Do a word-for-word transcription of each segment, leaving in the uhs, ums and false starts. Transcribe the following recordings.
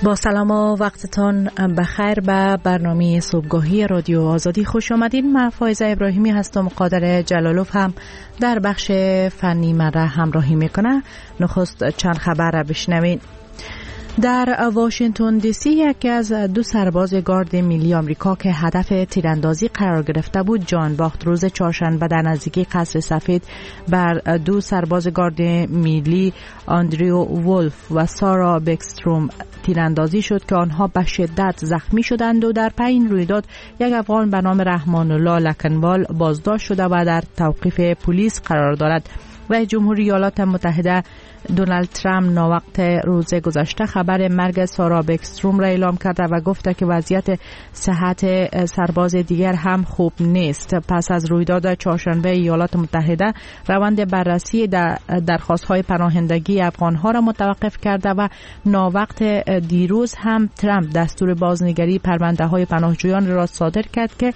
با سلام و وقتتان بخیر به برنامه صبحگاهی رادیو آزادی خوش آمدین. من فایزه ابراهیمی هستم. قادر جلالوف هم در بخش فنی من را همراهی میکنه. نخست چند خبر را بشنوین. در واشنگتن دی سی یکی از دو سرباز گارد ملی آمریکا که هدف تیراندازی قرار گرفته بود جان باخت. روز چهارشنبه در نزدیکی قصر سفید بر دو سرباز گارد ملی آندریو وولف و سارا بکستروم تیراندازی شد که آنها به شدت زخمی شدند و در پی این رویداد یک افغان به نام رحمان الله لکنوال بازداشت شده و در توقیف پلیس قرار دارد. رئیس جمهوری ایالات متحده دونالد ترامپ ناوقت روز گذشته خبر مرگ سارا بکستروم را اعلام کرده و گفته که وضعیت صحت سرباز دیگر هم خوب نیست. پس از رویداد چهارشنبه ایالات متحده روند بررسی در درخواست‌های پناهندگی افغان‌ها را متوقف کرده و ناوقت دیروز هم ترامپ دستور بازنگری پرونده‌های پناهجویان را صادر کرد که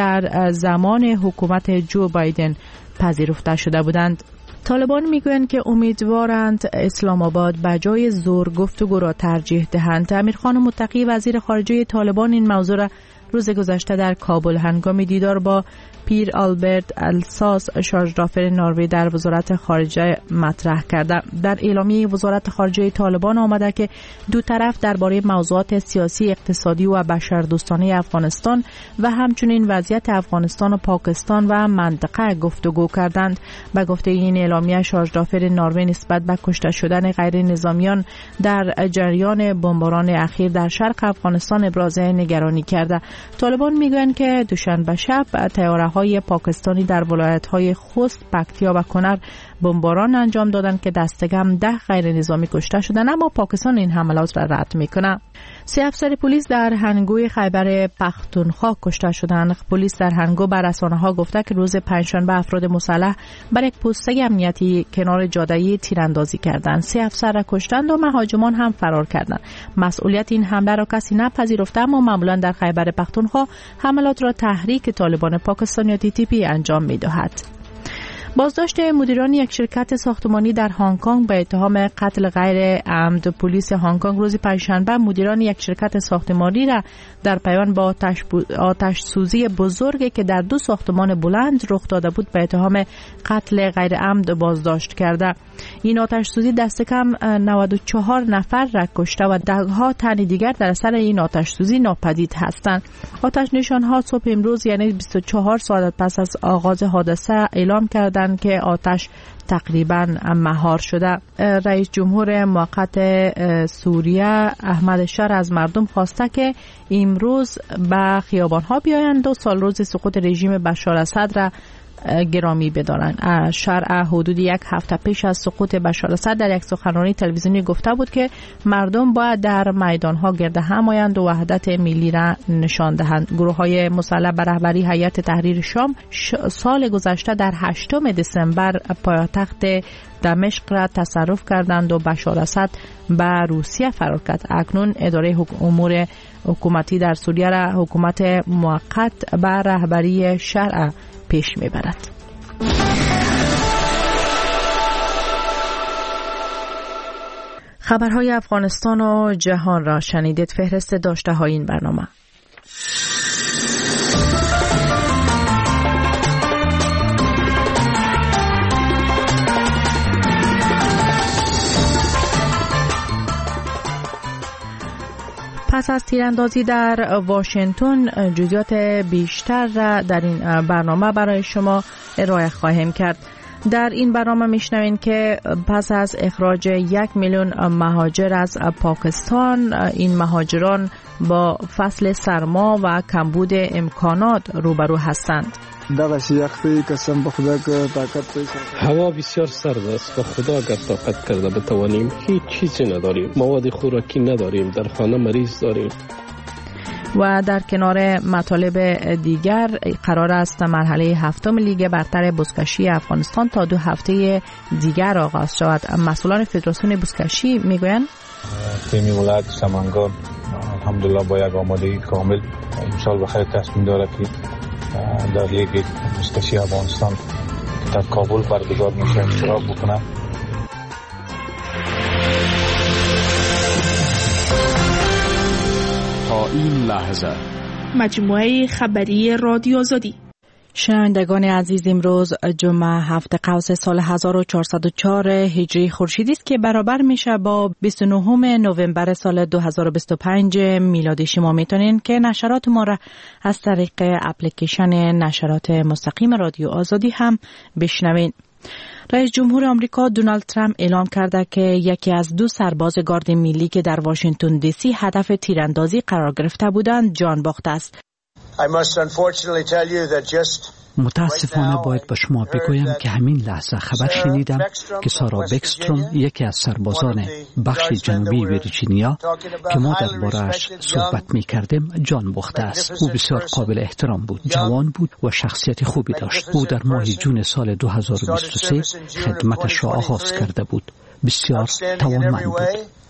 در زمان حکومت جو بایدن پذیرفته شده بودند. طالبان میگویند که امیدوارند اسلام آباد به جای زور گفتگو را ترجیح دهند. امیرخان متقی وزیر خارجه طالبان این موضوع را روز گذشته در کابل هنگام دیدار با پیر آلبرت الساس شارژدافر نروژ در وزارت خارجه مطرح کرده. در اعلامیه وزارت خارجه طالبان آمده که دو طرف درباره موضوعات سیاسی، اقتصادی و بشردوستانه افغانستان و همچنین وضعیت افغانستان و پاکستان و منطقه گفتگو کردند. به گفته این اعلامیه شارژدافر نروژ نسبت به کشته شدن غیر نظامیان در جریان بمباران اخیر در شرق افغانستان ابراز نگرانی کرده. طالبان میگویند که دوشنبه شب طیاره‌های پاکستانی در ولایت‌های خوست، پکتیا و کنر بمباران انجام دادند که دستکم ده غیر نظامی کشته شدند، اما پاکستان این حملات را رد میکنه. سه افسر پلیس در هنگوی خیبر پختونخوا کشته شدند. پلیس در هنگو بر رسانه‌ها گفته که روز پنجشنبه افراد مسلح بر یک پوسته امنیتی کنار جاده‌ای تیراندازی کردند. سه افسر را کشتند و مهاجمان هم فرار کردند. مسئولیت این حمله را کسی نپذیرفته، اما معمولا در خیبر پختونخوا حملات را تحریک طالبان پاکستان یا تی تی پی انجام می‌دهد. بازداشت مدیران یک شرکت ساختمانی در هنگ کنگ به اتهام قتل غیر عمد. پلیس هنگ کنگ روز پنجشنبه مدیران یک شرکت ساختمانی را در پیوند با آتش, آتش سوزی بزرگی که در دو ساختمان بلند رخ داده بود به اتهام قتل غیر عمد بازداشت کرده. این آتش سوزی دست کم نود و چهار نفر را کشته و دهها تن دیگر در اثر این آتش سوزی ناپدید هستند. آتش نشان‌ها صبح امروز یعنی بیست و چهار ساعت پس از آغاز حادثه اعلام کردند که آتش تقریبا مهار شده. رئیس جمهور موقت سوریه احمد شر از مردم خواسته که امروز به خیابان‌ها بیایند و سال روز سقوط رژیم بشار اسد را گرامی بدارند. شرع حدود یک هفته پیش از سقوط بشار اسد در یک سخنرانی تلویزیونی گفته بود که مردم باید در میدانها گرد هم آیند و وحدت ملی را نشان دهند. گروه‌های مسلح به رهبری هیئت تحریر شام سال گذشته در هشتم دسامبر پایتخت دمشق را تصرف کردند و بشار اسد به روسیه فرار کرد. اکنون اداره امور حکومتی در سوریه را حکومت موقت به رهبری شرع پیش میبرد. خبرهای افغانستان و جهان را شنیدید. فهرست داشته های این برنامه. پس از تیراندازی در واشنگتن جزئیات بیشتر را در این برنامه برای شما ارائه خواهیم کرد. در این برنامه میشنوین که پس از اخراج یک میلیون مهاجر از پاکستان، این مهاجران با فصل سرما و کمبود امکانات روبرو هستند. هوا بسیار سرد است و خدا اگر طاقت کرده بتوانیم هیچ چیزی نداریم. مواد خوراکی نداریم، در خانه مریض داریم. و در کنار مطالب دیگر قرار است مرحله هفتم لیگ برتر بزکشی افغانستان تا دو هفته دیگر آغاز شود. مسئولان فدراسیون بزکشی میگویند تیم ولایت سمنگان الحمدلله با یک آمادگی کامل امسال بخیر تصمیم دارد که در لیگ بزکشی افغانستان در کابل برگزار میشه اشتراک بکنه. این لحظه مجموعه خبری رادیو آزادی. شنوندگان عزیز، امروز جمعه هفت قوس سال هزار و چهارصد و چهار هجری خورشیدی است که برابر میشه با بیست و نه نوامبر سال دو هزار و بیست و پنج میلادی. شما میتونین که نشرات ما را از طریق اپلیکیشن نشرات مستقیم رادیو آزادی هم بشنوین. رئیس جمهور آمریکا دونالد ترامپ اعلام کرده که یکی از دو سرباز گارد ملی که در واشنگتن دی سی هدف تیراندازی قرار گرفته بودند جان باخته است. متاسفانه باید با شما بگویم که همین لحظه خبر شنیدم که سارا بکستروم، یکی از سربازان بخش جنوبی ویرجینیا که ما درباره‌اش صحبت می کردیم جان باخته است. او بسیار قابل احترام بود، جوان بود و شخصیت خوبی داشت. او در ماه جون سال دو هزار و بیست و سه خدمتش را آغاز کرده بود. بسیار توانمند بود.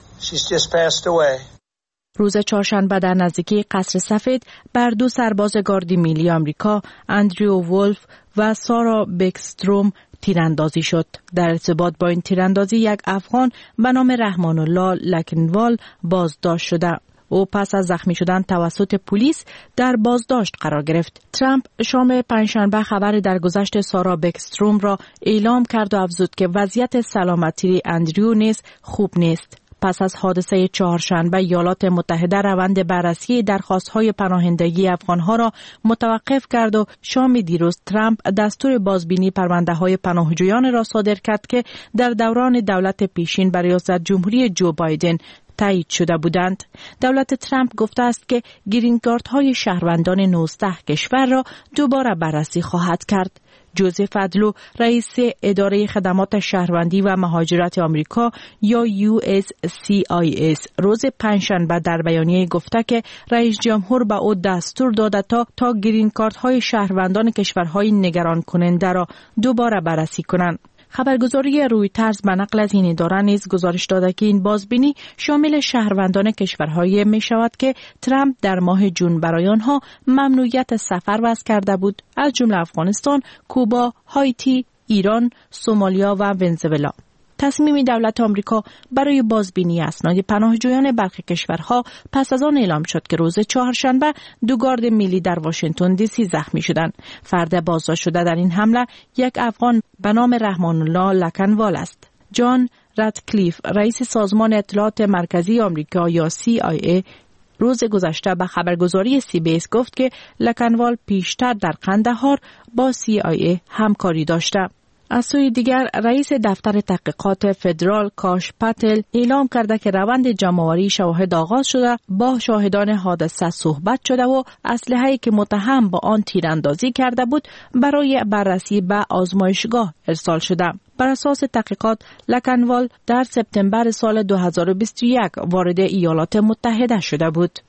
روز چهارشنبه در نزدیکی قصر سفید بر دو سرباز گارد ملی آمریکا، اندریو وولف و سارا بکستروم، تیراندازی شد. در ارتباط با این تیراندازی یک افغان به نام رحمان الله لکنوال بازداشت شده. او پس از زخمی شدن توسط پلیس در بازداشت قرار گرفت. ترامپ شام پنجشنبه خبر درگذشت سارا بکستروم را اعلام کرد و افزود که وضعیت سلامتی اندریو نیز خوب نیست. پس از حادثه چهارشنبه ایالات متحده روند بررسی درخواست‌های پناهندگی افغان‌ها را متوقف کرد و شام دیروز ترامپ دستور بازبینی پرونده‌های پناهجویان را صادر کرد که در دوران دولت پیشین بر ریاست جمهوری جو بایدن تایید شده بودند. دولت ترامپ گفته است که گرین کارت‌های شهروندان نوزده کشور را دوباره بررسی خواهد کرد. جوزف ادلو، رئیس اداره خدمات شهروندی و مهاجرت آمریکا یا یو اس سی آی اس، روز پنجشنبه در بیانیه گفته که رئیس جمهور به او دستور داده تا تا گرین کارت های شهروندان کشورهای نگران کننده را دوباره بررسی کنند. خبرگزاری رویترز به نقل از این اداره نیز گزارش داده که این بازبینی شامل شهروندان کشورهایی می شود که ترامپ در ماه جون برای آنها ممنوعیت سفر وضع کرده بود، از جمله افغانستان، کوبا، هایتی، ایران، سومالیا و ونزوئلا. تصمیم دولت آمریکا برای بازبینی اسناد پناهجویان برخی کشورها پس از آن اعلام شد که روز چهارشنبه دو گارد ملی در واشنگتن دی سی زخمی شدند. فرد بازداشت شده در این حمله یک افغان به نام رحمان الله لکنوال است. جان رادکلیف، رئیس سازمان اطلاعات مرکزی آمریکا یا سی آی ای، روز گذشته به خبرگزاری سی بی اس گفت که لکنوال پیشتر در قندهار با سی آی ای همکاری داشته. از سوی دیگر رئیس دفتر تحقیقات فدرال کاش پاتل اعلام کرده که روند جمع‌آوری شواهد آغاز شده، با شاهدان حادثه صحبت شده و اسلحه‌ای که متهم با آن تیراندازی کرده بود برای بررسی به آزمایشگاه ارسال شده. بر اساس تحقیقات لکنوال در سپتامبر سال دو هزار و بیست و یک وارد ایالات متحده شده بود.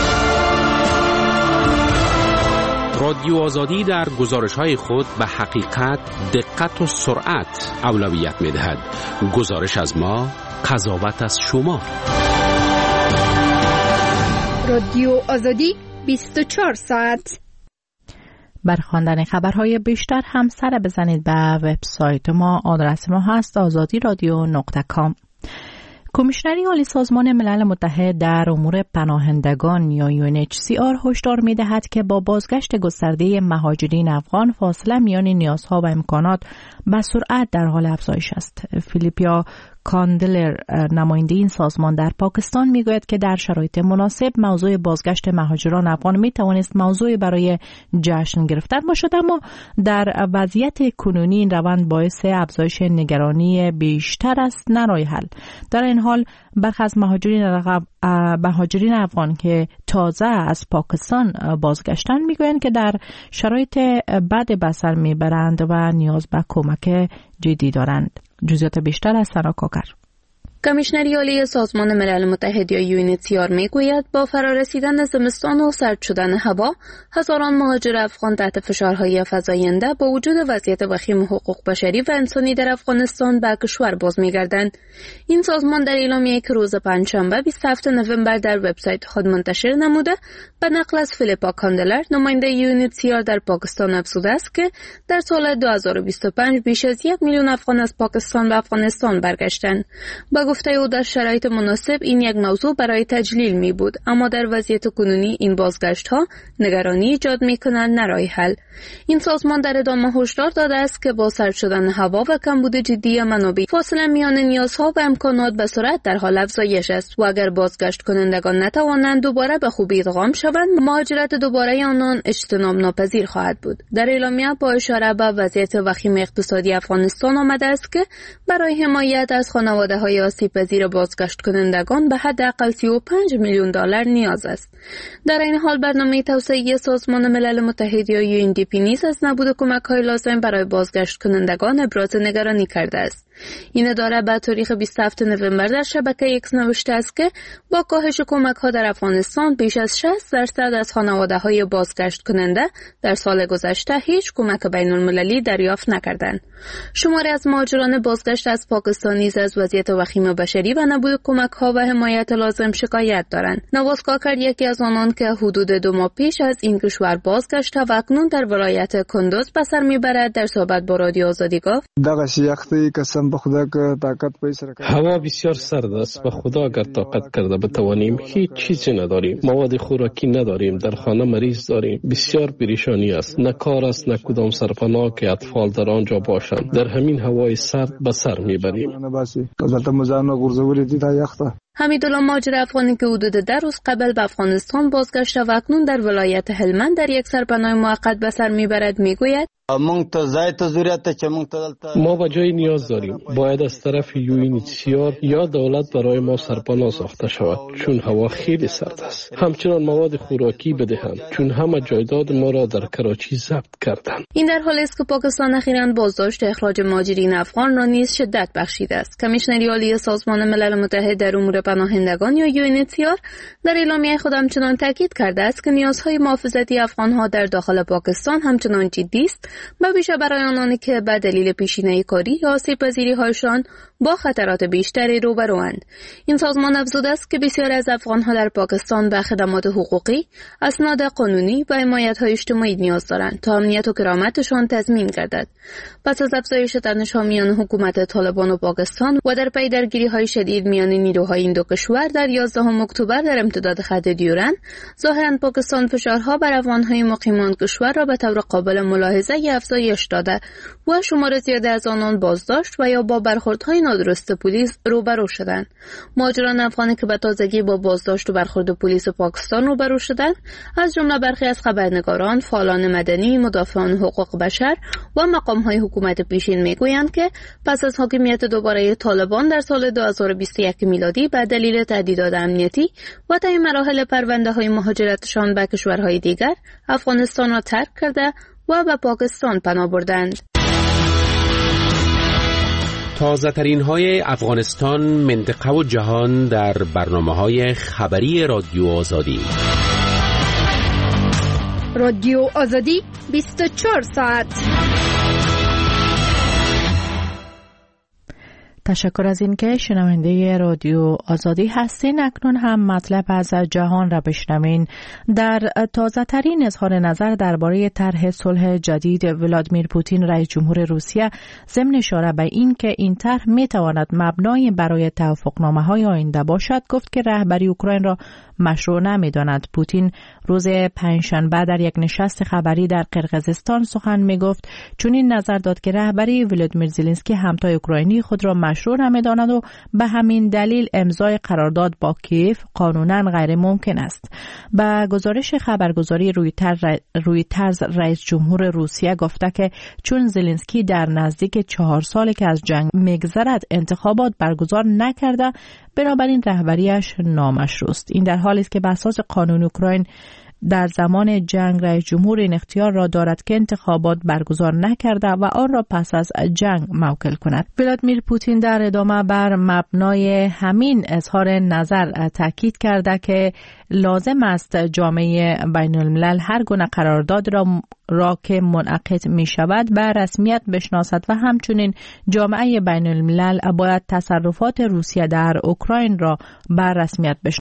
رادیو آزادی در گزارش‌های خود به حقیقت، دقت و سرعت اولویت می‌دهد. گزارش از ما، قضاوت از شما. رادیو آزادی بیست و چهار ساعت. برای خواندن خبرهای بیشتر هم سر بزنید به وبسایت ما. آدرس ما هست آزادی رادیو نقطه کام. کمیشنری عالی سازمان ملل متحد در امور پناهندگان یا یو ان اچ سی آر هشدار می‌دهد که با بازگشت گسترده مهاجرین افغان فاصله میان نیازها و امکانات به سرعت در حال افزایش است. فیلیپیا کاندلر، نماینده این سازمان در پاکستان، میگوید که در شرایط مناسب موضوع بازگشت مهاجران افغان می توانست موضوع برای جشن گرفتن باشد، اما در وضعیت کنونی این روند باعث افزایش نگرانی بیشتر است نه راه حل. در این حال برخی از مهاجرین مهاجرین افغان که تازه از پاکستان بازگشتن میگویند که در شرایط بد به سر میبرند و نیاز به کمک جدی دارند. جزئیات بیشتر از سنا کاکر. کمیشنری عالی سازمان ملل متحد یا یو ان اچ سی آر میگوید با فرارسیدن زمستان و سرد شدن هوا، هزاران مهاجر افغان تحت فشارهای فزاینده با وجود وضعیت وخیم حقوق بشری و انسانی در افغانستان به کشور باز میگردند. این سازمان در اعلامیه‌ای که روز پنجشنبه بیست و هفتم نوامبر در وبسایت خود منتشر نموده، به نقل از فیلیپا کاندلر، نماینده یو ان اچ سی آر در پاکستان، افزوده است که در سال دو هزار و بیست و پنج بیش از یک میلیون افغان از پاکستان به افغانستان برگشتند. با گفته او در شرایط مناسب این یک موضوع برای تجلیل می بود، اما در وضعیت کنونی این بازگشت ها نگرانی ایجاد می کنند نه راه حل. این سازمان در ادامه هشدار داده است که با سرد شدن هوا و کمبود جدی منابع، فاصله میان نیازها و امکانات به سرعت در حال افزایش است و اگر بازگشت کنندگان نتوانند دوباره به خوبی ادغام شوند، مهاجرت دوباره آنان اجتناب ناپذیر خواهد بود. در اعلامیه با اشاره به وضعیت وخیم اقتصادی افغانستان آمده است که برای حمایت از خانواده‌های آسیب‌پذیر بازگشت کنندگان به حداقل سی و پنج میلیون دلار نیاز است. در این حال برنامه توسعه سازمان ملل متحد یا یو ان دی پی نیز از نبود کمک‌های لازم برای بازگشت کنندگان ابراز نگرانی کرده است. این اداره به تاریخ بیست و هفتم نوامبر در شبکه ایکس نوشته است که با کاهش کمک‌ها در افغانستان بیش از شصت درصد از خانواده‌های بازگشت کننده در سال گذشته هیچ کمک بین‌المللی دریافت نکردند. شماری از مهاجران بازگشت از پاکستان نیز از وضعیت وخیم بشری و نبود کمک‌ها و حمایت لازم شکایت دارند. نواز کاکر یکی از آنان که حدود دو ماه پیش از این کشور بازگشت و اکنون در ولایت کندوز به سر میبرد در صحبت با رادیو آزادی گفت: هوا بسیار سرد است. به خدا اگر طاقت کرده بتوانیم هیچ چیزی نداریم. مواد خوراکی نداریم. در خانه مریض داریم. بسیار پریشانی است. نه کار است نه کدام سرپناه که اطفال در آنجا باشند. در همین هوای سرد به سر میبریم. حمیدالله مهاجر افغانی که حدود ده روز قبل به افغانستان بازگشت و اکنون در ولایت هلمند در یک سرپناه موقت به سر میبرد میگوید: ما به جای نیاز داریم. باید از طرف یو ان اچ سی آر یا دولت برای ما سرپناه ساخته شود چون هوا خیلی سرد است. همچنان مواد خوراکی بدهند چون همه جایداد ما را در کراچی ضبط کردند. این در حالی است که پاکستان اخیراً بازداشت اخراج مهاجرین افغان را نیز شدت بخشیده است. کمیشنری عالی سازمان ملل متحد در امور پناهندگان یا یو ان اچ سی آر در اعلامیه خود همچنان تاکید کرده است که نیازهای محافظتی افغانها در داخل پاکستان همچنان جدی است و ویژه برای آنانی که به دلیل پیشینه کاری یا آسیب‌پذیری هایشان با خطرات بیشتری روبروند. این سازمان افزوده است که بسیاری از افغانها در پاکستان به خدمات حقوقی، اسناد قانونی و حمایت‌های اجتماعی نیاز دارند تا امنیت و کرامتشان تضمین گردد. پس از افزایش تنش‌ها میان حکومت طالبان و پاکستان و در پی درگیری‌های شدید میان نیروهای این دو کشور در یازدهم اکتبر در امتداد خط دیورن، ظاهراً پاکستان فشارها بر افغان‌های مقیمان کشور را به طور قابل ملاحظه افزایش داده و شمار زیادی از آنان بازداشت و یا با برخوردهای نادرست پلیس روبرو شدند. مهاجران افغانی که به تازگی با بازداشت و برخورد پلیس پاکستان روبرو شدند، از جمله برخی از خبرنگاران، فعالان مدنی، مدافعان حقوق بشر و مقام‌های حکومت پیشین میگویند که پس از حاکمیت دوباره طالبان در سال دو هزار و بیست و یک میلادی به دلیل تهدیدات امنیتی و طی مراحل پرونده‌های مهاجرتشان به کشورهای دیگر، افغانستان را ترک کرده و به پاکستان پناه بردند. تازه ترین های افغانستان، منطقه و جهان در برنامه های خبری رادیو آزادی. رادیو آزادی بیست و چهار ساعت. تشکر از این که شنونده رادیو آزادی هستین. اکنون هم مطلب از جهان را بشنوین. در تازه ترین اظهار نظر درباره طرح صلح جدید ولادیمیر پوتین رئیس جمهور روسیه، ضمن اشاره به این که این طرح می تواند مبنای برای توافقنامه های آینده باشد، گفت که رهبری اوکراین را مشروع نمی داند. پوتین روز پنجشنبه در یک نشست خبری در قرقیزستان سخن می گفت، چون این نظر داد که رهبری ولادیمیر زلنسکی همتای اوکراینی خود را مشروع نمی داند و به همین دلیل امضای قرارداد با کیف قانونا غیر ممکن است. با گزارش خبرگزاری رویترز، رئیس جمهور روسیه گفته که چون زلنسکی در نزدیک چهار سالی که از جنگ میگذرد انتخابات برگزار نکرده، بنابراین رهبریش نامشروع است. این در حالی است که بر اساس قانون اوکراین در زمان جنگ رئیس جمهور این اختیار را دارد که انتخابات برگزار نکرده و آن را پس از جنگ موکل کند. ولادیمیر پوتین در ادامه بر مبنای همین اظهار نظر تاکید کرده که لازم است جامعه بین الملل هر گونه قرارداد را را که منعقد می شود به رسمیت بشناسد و همچنین جامعه بین الملل باید تصرفات روسیه در اوکراین را به رسمیت بشناسد.